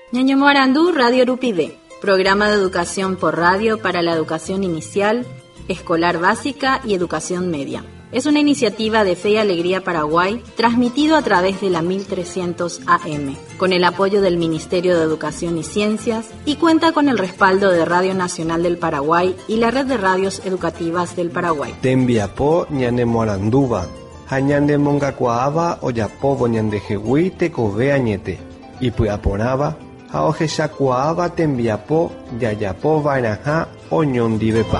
Ñañomoarandú Radio Rupide, programa de educación por radio para la educación inicial, escolar básica y educación media. Es una iniciativa de Fe y Alegría Paraguay, transmitido a través de la 1300 AM, con el apoyo del Ministerio de Educación y Ciencias, y cuenta con el respaldo de Radio Nacional del Paraguay y la Red de Radios Educativas del Paraguay. Tembiapó ñanemoaranduba, hañande mongacuaaba oyapobo ñandejehui tekove añete, y puyaporaba, haojeshakuaaba tembiapó yayapo vainaja oñondivepa.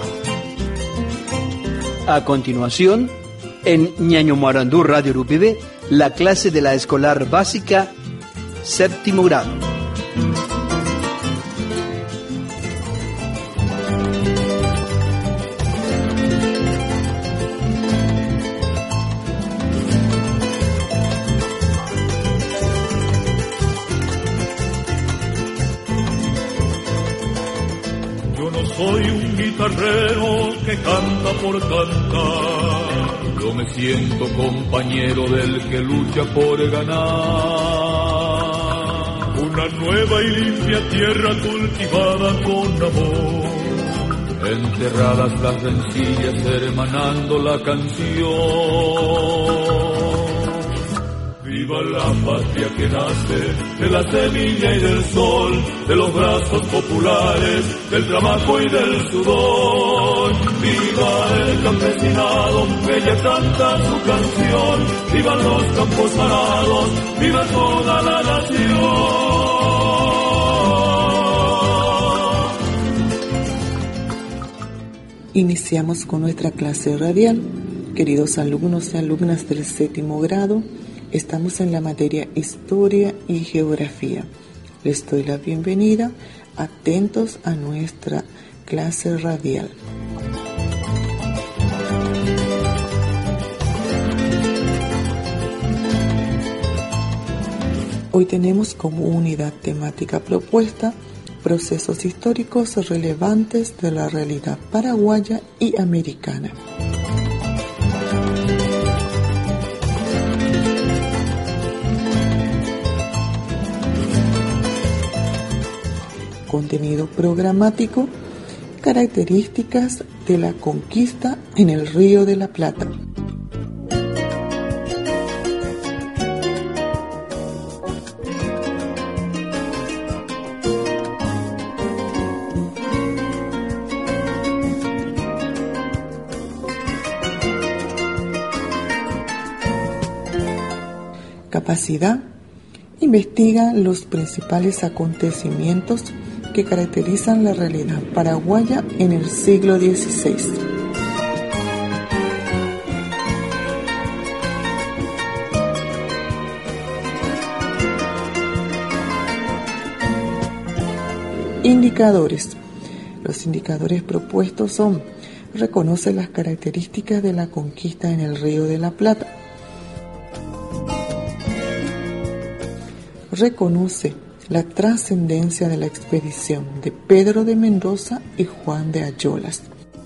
A continuación, en Ñañomoarandú Radio Rupide, la clase de la escolar básica, séptimo grado. Soy un guitarrero que canta por cantar. Yo me siento compañero del que lucha por ganar. Una nueva y limpia tierra cultivada con amor. Enterradas las rencillas hermanando la canción. Viva la patria que nace de la semilla y del sol, de los brazos populares, del trabajo y del sudor. Viva el campesinado que ya canta su canción, vivan los campos arados, viva toda la nación. Iniciamos con nuestra clase radial. Queridos alumnos y alumnas del séptimo grado, estamos en la materia Historia y Geografía. Les doy la bienvenida, atentos a nuestra clase radial. Hoy tenemos como unidad temática propuesta procesos históricos relevantes de la realidad paraguaya y americana. Contenido programático, características de la conquista en el Río de la Plata. Capacidad. Investiga los principales acontecimientos que caracterizan la realidad paraguaya en el siglo XVI. Indicadores. Los indicadores propuestos son: reconoce las características de la conquista en el Río de la Plata. Reconoce la trascendencia de la expedición de Pedro de Mendoza y Juan de Ayolas.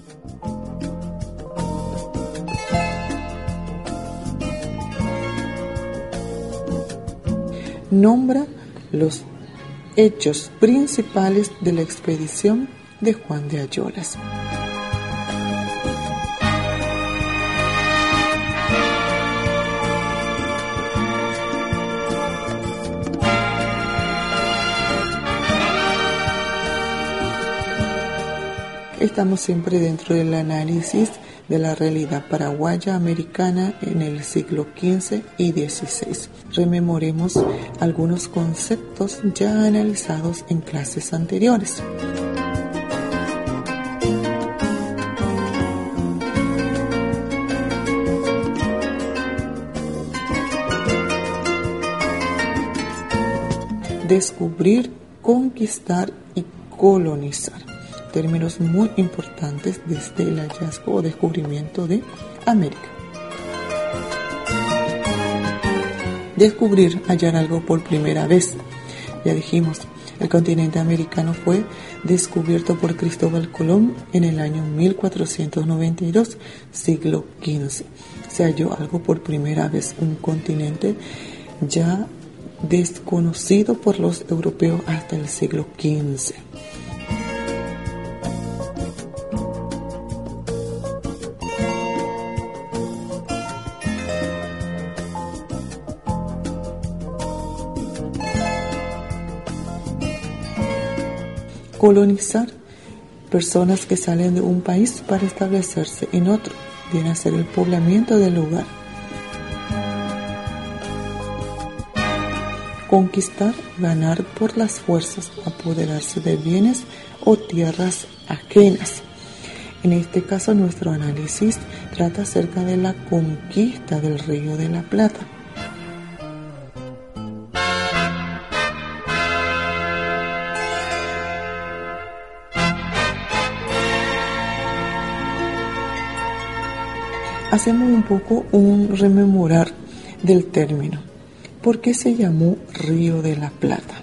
Nombra los hechos principales de la expedición de Juan de Ayolas. Estamos siempre dentro del análisis de la realidad paraguaya americana en el siglo XV y XVI. Rememoremos algunos conceptos ya analizados en clases anteriores. Descubrir, conquistar y colonizar. Términos muy importantes desde el hallazgo o descubrimiento de América. Descubrir, hallar algo por primera vez. Ya dijimos, el continente americano fue descubierto por Cristóbal Colón en el año 1492, siglo XV. Se halló algo por primera vez, un continente ya desconocido por los europeos hasta el siglo XV. Colonizar, personas que salen de un país para establecerse en otro, viene a ser el poblamiento del lugar. Conquistar, ganar por las fuerzas, apoderarse de bienes o tierras ajenas. En este caso, nuestro análisis trata acerca de la conquista del Río de la Plata. Hacemos un poco un rememorar del término. ¿Por qué se llamó Río de la Plata?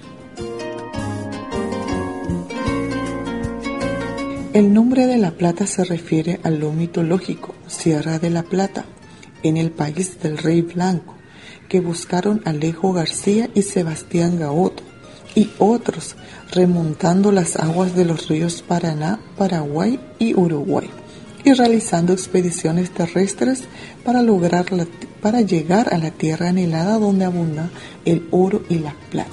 El nombre de La Plata se refiere a lo mitológico, Sierra de la Plata, en el país del Rey Blanco, que buscaron Alejo García y Sebastián Gaoto, y otros, remontando las aguas de los ríos Paraná, Paraguay y Uruguay, y realizando expediciones terrestres para llegar a la tierra anhelada donde abunda el oro y la plata.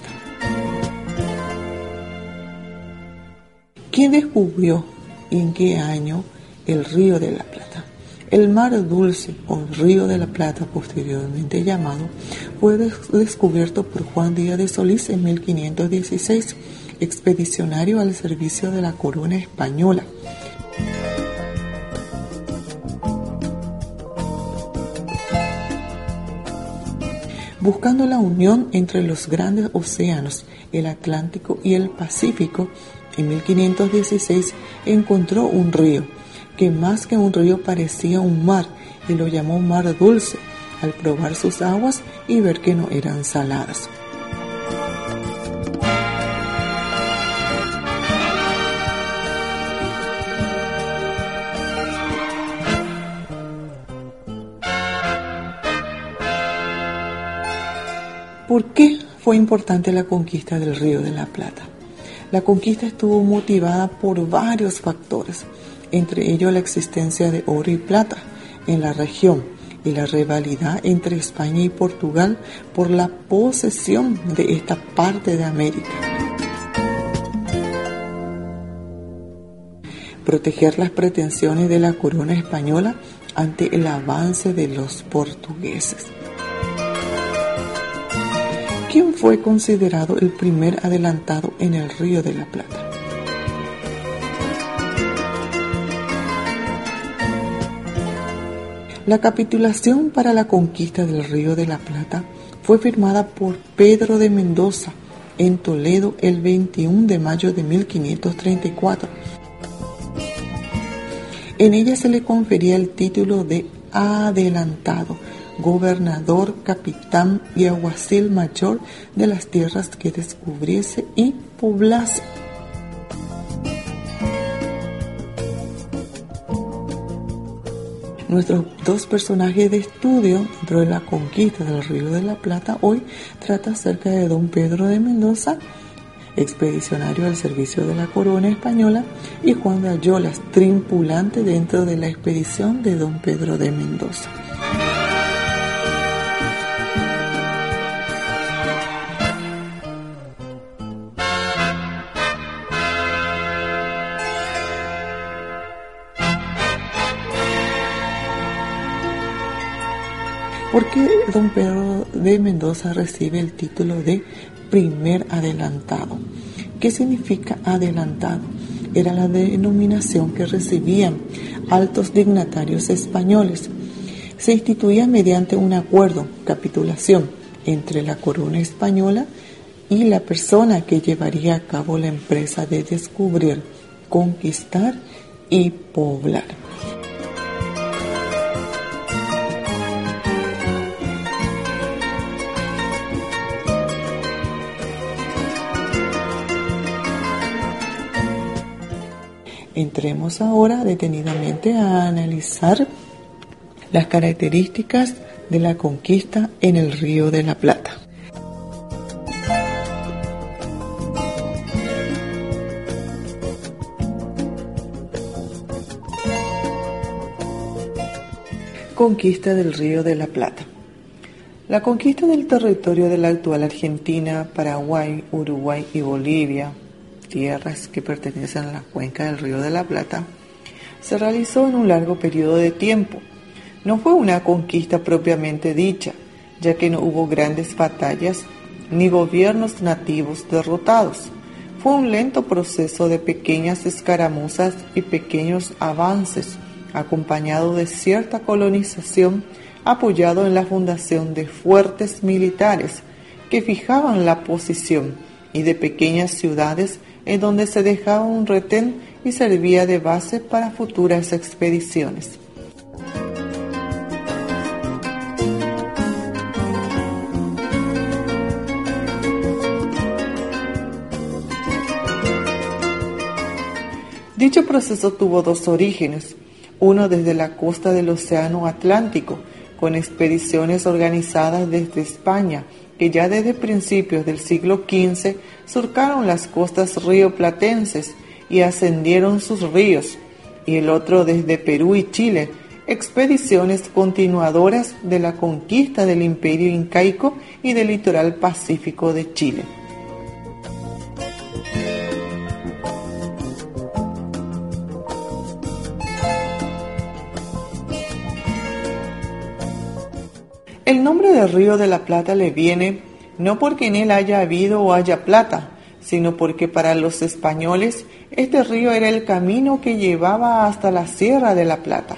¿Quién descubrió y en qué año el Río de la Plata? El Mar Dulce, o Río de la Plata, posteriormente llamado, fue descubierto por Juan Díaz de Solís en 1516, expedicionario al servicio de la corona española. Buscando la unión entre los grandes océanos, el Atlántico y el Pacífico, en 1516 encontró un río, que más que un río parecía un mar, y lo llamó Mar Dulce, al probar sus aguas y ver que no eran saladas. ¿Por qué fue importante la conquista del Río de la Plata? La conquista estuvo motivada por varios factores, entre ellos la existencia de oro y plata en la región y la rivalidad entre España y Portugal por la posesión de esta parte de América. Proteger las pretensiones de la corona española ante el avance de los portugueses. ¿Quién fue considerado el primer adelantado en el Río de la Plata? La capitulación para la conquista del Río de la Plata fue firmada por Pedro de Mendoza en Toledo el 21 de mayo de 1534. En ella se le confería el título de adelantado, gobernador, capitán y alguacil mayor de las tierras que descubriese y poblase. Nuestros dos personajes de estudio dentro de la conquista del Río de la Plata hoy trata acerca de don Pedro de Mendoza, expedicionario al servicio de la corona española, y Juan de Ayolas, tripulante dentro de la expedición de don Pedro de Mendoza. ¿Por qué don Pedro de Mendoza recibe el título de primer adelantado? ¿Qué significa adelantado? Era la denominación que recibían altos dignatarios españoles. Se instituía mediante un acuerdo, capitulación, entre la corona española y la persona que llevaría a cabo la empresa de descubrir, conquistar y poblar. Entremos ahora detenidamente a analizar las características de la conquista en el Río de la Plata. Conquista del Río de la Plata. La conquista del territorio de la actual Argentina, Paraguay, Uruguay y Bolivia, tierras que pertenecen a la cuenca del Río de la Plata, se realizó en un largo periodo de tiempo. No fue una conquista propiamente dicha, ya que no hubo grandes batallas ni gobiernos nativos derrotados. Fue un lento proceso de pequeñas escaramuzas y pequeños avances, acompañado de cierta colonización, apoyado en la fundación de fuertes militares que fijaban la posición y de pequeñas ciudades en donde se dejaba un retén y servía de base para futuras expediciones. Dicho proceso tuvo dos orígenes, uno desde la costa del Océano Atlántico, con expediciones organizadas desde España, que ya desde principios del siglo XV surcaron las costas rioplatenses y ascendieron sus ríos, y el otro desde Perú y Chile, expediciones continuadoras de la conquista del Imperio Incaico y del litoral pacífico de Chile. El nombre del Río de la Plata le viene no porque en él haya habido o haya plata, sino porque para los españoles este río era el camino que llevaba hasta la Sierra de la Plata.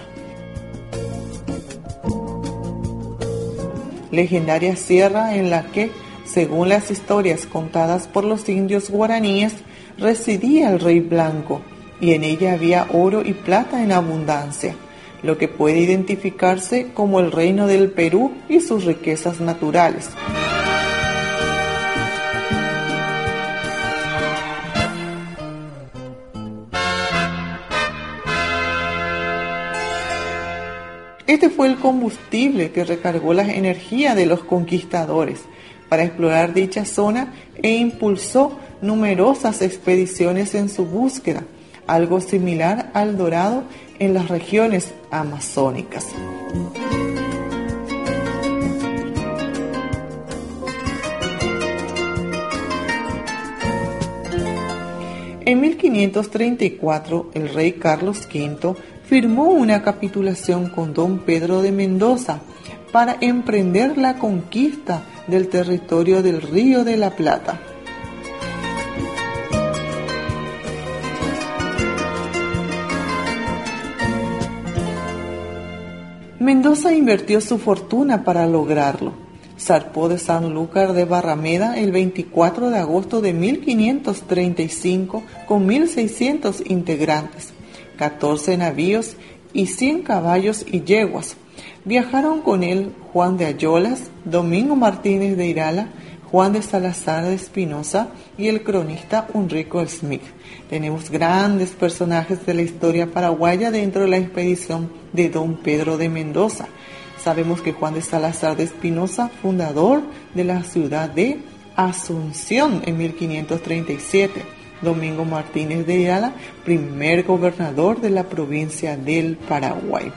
Legendaria sierra en la que, según las historias contadas por los indios guaraníes, residía el Rey Blanco, y en ella había oro y plata en abundancia, lo que puede identificarse como el reino del Perú y sus riquezas naturales. Este fue el combustible que recargó la energía de los conquistadores para explorar dicha zona e impulsó numerosas expediciones en su búsqueda, algo similar al dorado en las regiones amazónicas. En 1534, el rey Carlos V firmó una capitulación con don Pedro de Mendoza para emprender la conquista del territorio del Río de la Plata. Mendoza invirtió su fortuna para lograrlo. Zarpó de Sanlúcar de Barrameda el 24 de agosto de 1535 con 1.600 integrantes, 14 navíos y 100 caballos y yeguas. Viajaron con él Juan de Ayolas, Domingo Martínez de Irala, Juan de Salazar de Espinosa y el cronista Ulrico Smith. Tenemos grandes personajes de la historia paraguaya dentro de la expedición de don Pedro de Mendoza. Sabemos que Juan de Salazar de Espinosa, fundador de la ciudad de Asunción en 1537. Domingo Martínez de Irala, primer gobernador de la provincia del Paraguay.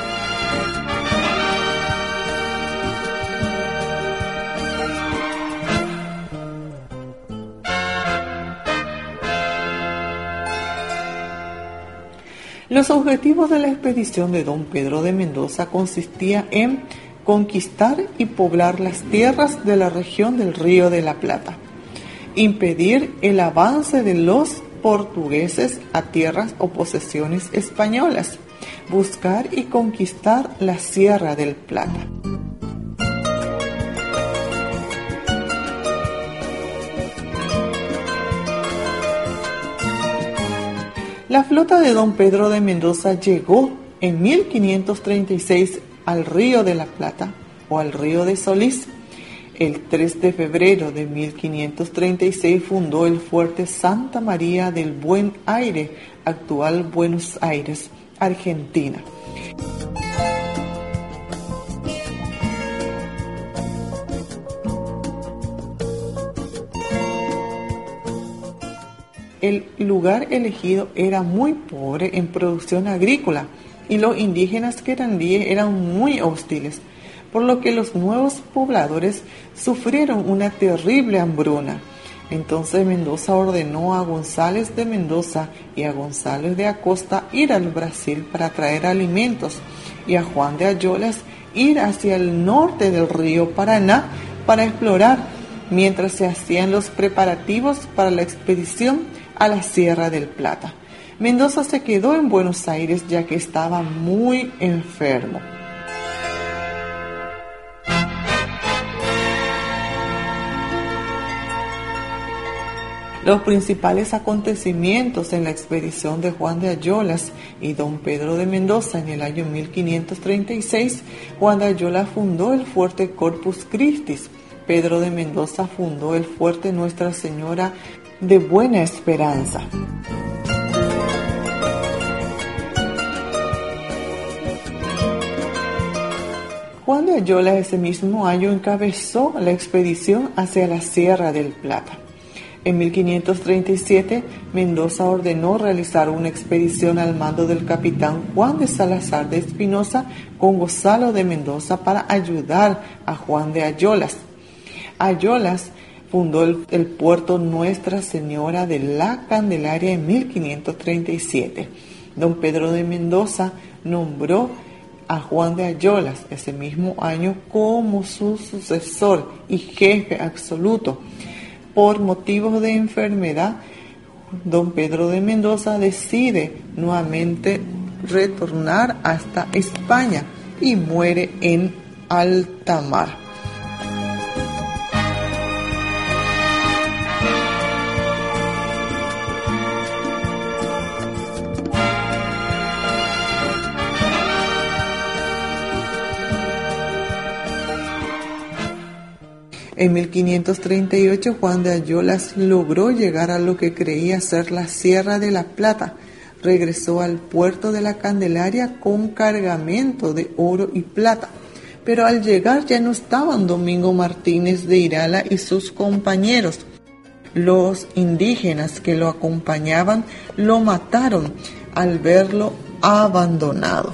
Los objetivos de la expedición de don Pedro de Mendoza consistía en conquistar y poblar las tierras de la región del Río de la Plata, impedir el avance de los portugueses a tierras o posesiones españolas, buscar y conquistar la Sierra del Plata. La flota de don Pedro de Mendoza llegó en 1536 al Río de la Plata o al Río de Solís. El 3 de febrero de 1536 fundó el fuerte Santa María del Buen Aire, actual Buenos Aires, Argentina. El lugar elegido era muy pobre en producción agrícola y los indígenas querandíes eran muy hostiles, por lo que los nuevos pobladores sufrieron una terrible hambruna. Entonces Mendoza ordenó a González de Mendoza y a González de Acosta ir al Brasil para traer alimentos y a Juan de Ayolas ir hacia el norte del río Paraná para explorar, mientras se hacían los preparativos para la expedición a la Sierra del Plata. Mendoza se quedó en Buenos Aires ya que estaba muy enfermo. Los principales acontecimientos en la expedición de Juan de Ayolas y don Pedro de Mendoza en el año 1536, Juan de Ayolas fundó el fuerte Corpus Christi. Pedro de Mendoza fundó el fuerte Nuestra Señora de Buena Esperanza. Juan de Ayolas ese mismo año encabezó la expedición hacia la Sierra del Plata. En 1537, Mendoza ordenó realizar una expedición al mando del capitán Juan de Salazar de Espinosa con Gonzalo de Mendoza para ayudar a Juan de Ayolas. Ayolas fundó el puerto Nuestra Señora de la Candelaria en 1537. Don Pedro de Mendoza nombró a Juan de Ayolas ese mismo año como su sucesor y jefe absoluto. Por motivos de enfermedad, don Pedro de Mendoza decide nuevamente retornar hasta España y muere en alta mar. En 1538, Juan de Ayolas logró llegar a lo que creía ser la Sierra de la Plata. Regresó al puerto de la Candelaria con cargamento de oro y plata. Pero al llegar ya no estaban Domingo Martínez de Irala y sus compañeros. Los indígenas que lo acompañaban lo mataron al verlo abandonado.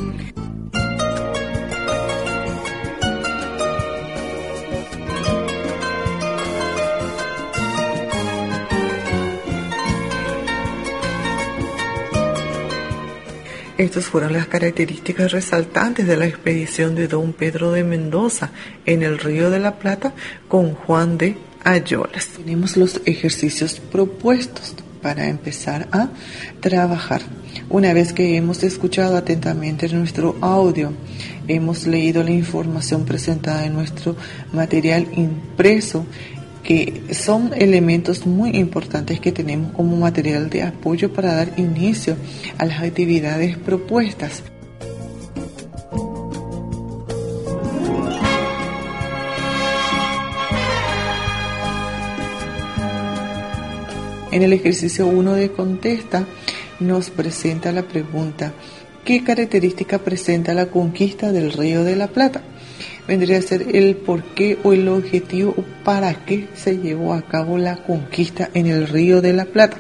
Estas fueron las características resaltantes de la expedición de don Pedro de Mendoza en el Río de la Plata con Juan de Ayolas. Tenemos los ejercicios propuestos para empezar a trabajar. Una vez que hemos escuchado atentamente nuestro audio, hemos leído la información presentada en nuestro material impreso, que son elementos muy importantes que tenemos como material de apoyo para dar inicio a las actividades propuestas. En el ejercicio 1 de contesta nos presenta la pregunta: ¿qué característica presenta la conquista del Río de la Plata? Vendría a ser el por qué o el objetivo o para qué se llevó a cabo la conquista en el Río de la Plata.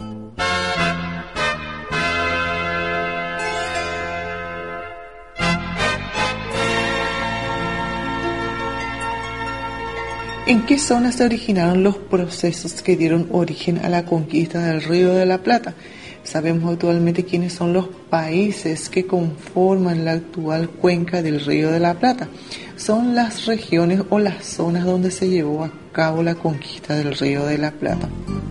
¿En qué zonas se originaron los procesos que dieron origen a la conquista del Río de la Plata? Sabemos actualmente quiénes son los países que conforman la actual cuenca del Río de la Plata. Son las regiones o las zonas donde se llevó a cabo la conquista del Río de la Plata.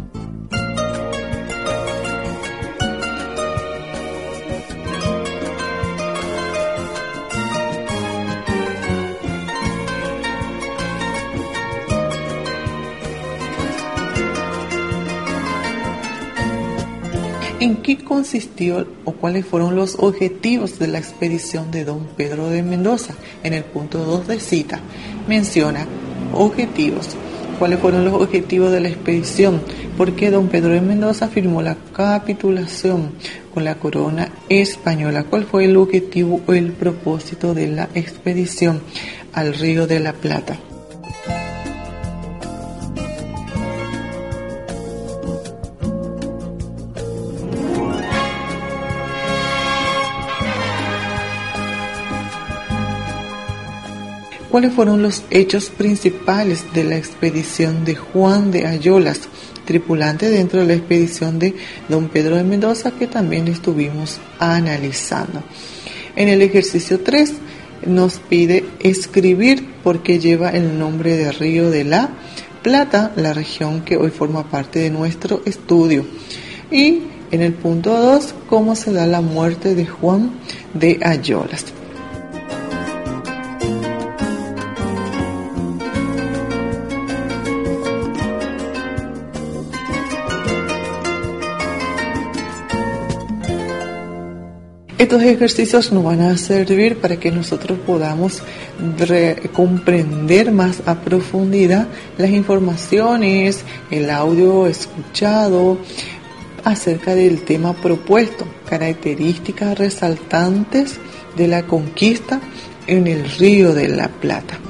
¿En qué consistió o cuáles fueron los objetivos de la expedición de don Pedro de Mendoza? En el punto 2 de cita menciona objetivos. ¿Cuáles fueron los objetivos de la expedición? ¿Por qué don Pedro de Mendoza firmó la capitulación con la corona española? ¿Cuál fue el objetivo o el propósito de la expedición al Río de la Plata? ¿Cuáles fueron los hechos principales de la expedición de Juan de Ayolas, tripulante dentro de la expedición de don Pedro de Mendoza, que también estuvimos analizando? En el ejercicio 3 nos pide escribir por qué lleva el nombre de Río de la Plata, la región que hoy forma parte de nuestro estudio. Y en el punto 2, cómo se da la muerte de Juan de Ayolas. Estos ejercicios nos van a servir para que nosotros podamos comprender más a profundidad las informaciones, el audio escuchado acerca del tema propuesto, características resaltantes de la conquista en el Río de la Plata.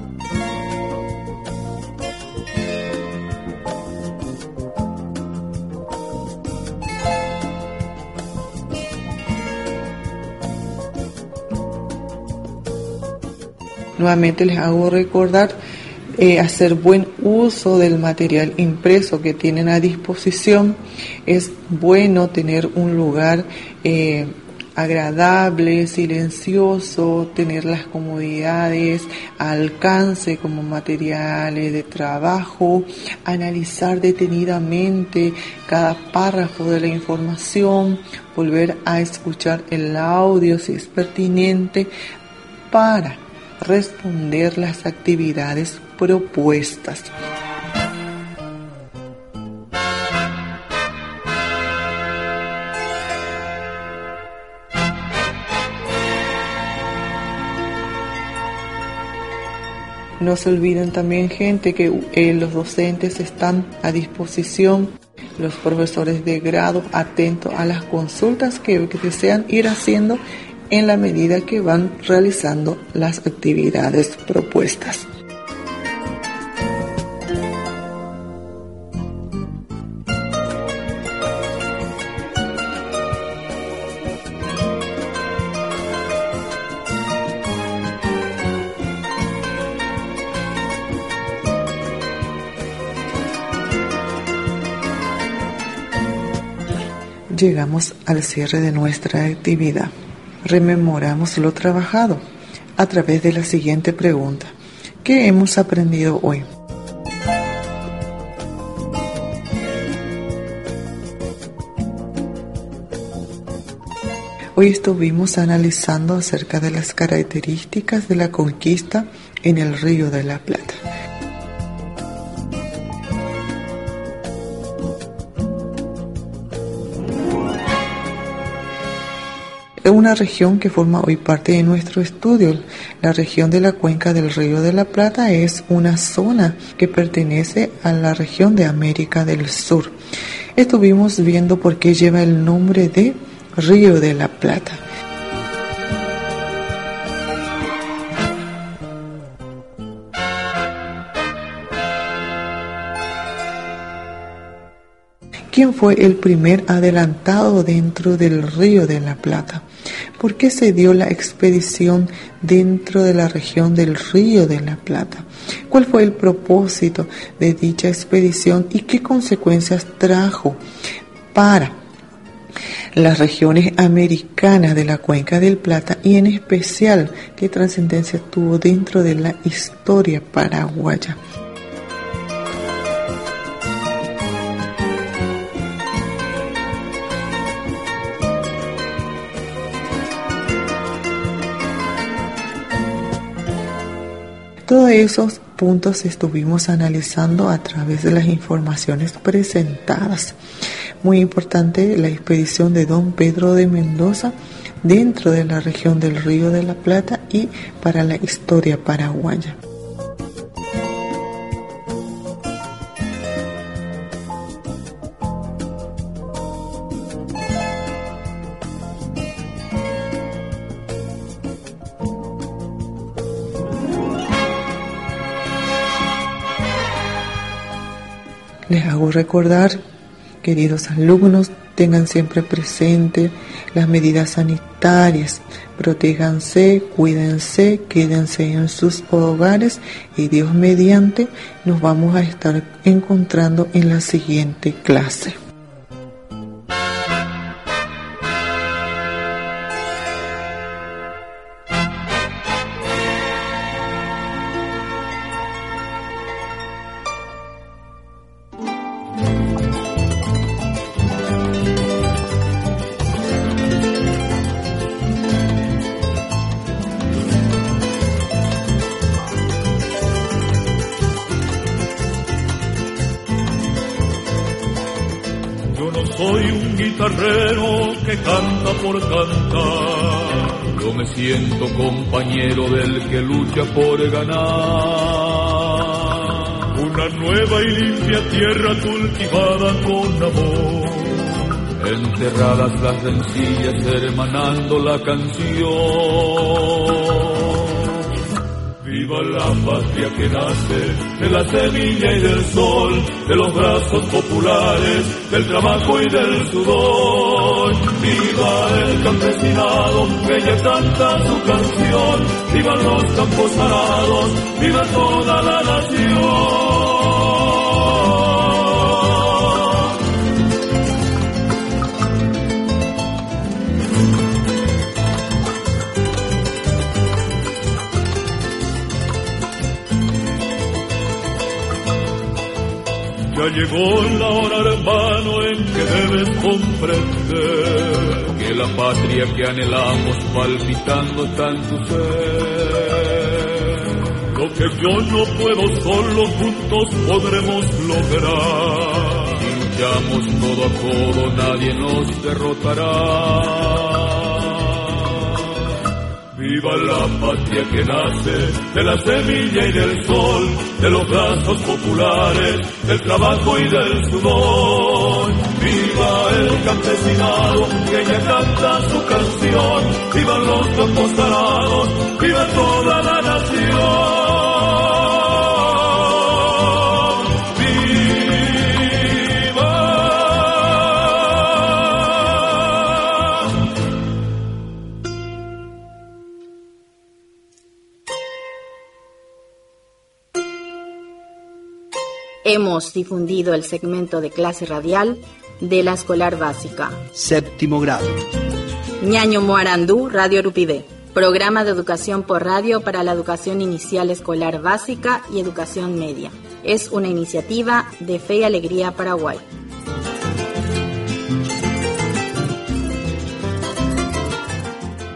Nuevamente les hago recordar hacer buen uso del material impreso que tienen a disposición. Es bueno tener un lugar agradable, silencioso, tener las comodidades al alcance como materiales de trabajo, analizar detenidamente cada párrafo de la información, volver a escuchar el audio si es pertinente para responder las actividades propuestas. No se olviden también, gente, que los docentes están a disposición, los profesores de grado atentos a las consultas que desean ir haciendo en la medida que van realizando las actividades propuestas. Llegamos al cierre de nuestra actividad. Rememoramos lo trabajado a través de la siguiente pregunta. ¿Qué hemos aprendido hoy? Hoy estuvimos analizando acerca de las características de la conquista en el Río de la Plata. Una región que forma hoy parte de nuestro estudio. La región de la cuenca del Río de la Plata es una zona que pertenece a la región de América del Sur. Estuvimos viendo por qué lleva el nombre de Río de la Plata. ¿Quién fue el primer adelantado dentro del Río de la Plata? ¿Por qué se dio la expedición dentro de la región del Río de la Plata? ¿Cuál fue el propósito de dicha expedición y qué consecuencias trajo para las regiones americanas de la Cuenca del Plata y en especial qué trascendencia tuvo dentro de la historia paraguaya? Todos esos puntos estuvimos analizando a través de las informaciones presentadas. Muy importante la expedición de don Pedro de Mendoza dentro de la región del Río de la Plata y para la historia paraguaya. Les hago recordar Queridos alumnos, tengan siempre presente las medidas sanitarias. Protéjanse, cuídense, quédense en sus hogares y Dios mediante nos vamos a estar encontrando en la siguiente clase. Soy un guitarrero que canta por cantar. Yo me siento compañero del que lucha por ganar. Una nueva y limpia tierra cultivada con amor. Enterradas las rencillas hermanando la canción. Viva la patria que nace de la semilla y del sol, de los brazos populares, del trabajo y del sudor. Viva el campesinado que ya canta su canción, vivan los campos arados, viva toda la nación. Ya llegó la hora, hermano, en que debes comprender que la patria que anhelamos palpitando está en tu ser. Lo que yo no puedo solo, juntos podremos lograr. Si luchamos codo a codo, nadie nos derrotará. Viva la patria que nace de la semilla y del sol, de los brazos populares, del trabajo y del sudor. Viva el campesinado que ya canta su canción, vivan los campos arados, viva toda la nación. Hemos difundido el segmento de clase radial de la escolar básica. Séptimo grado. Ñaño Moarandú, Radio Rupidé. Programa de educación por radio para la educación inicial escolar básica y educación media. Es una iniciativa de Fe y Alegría Paraguay.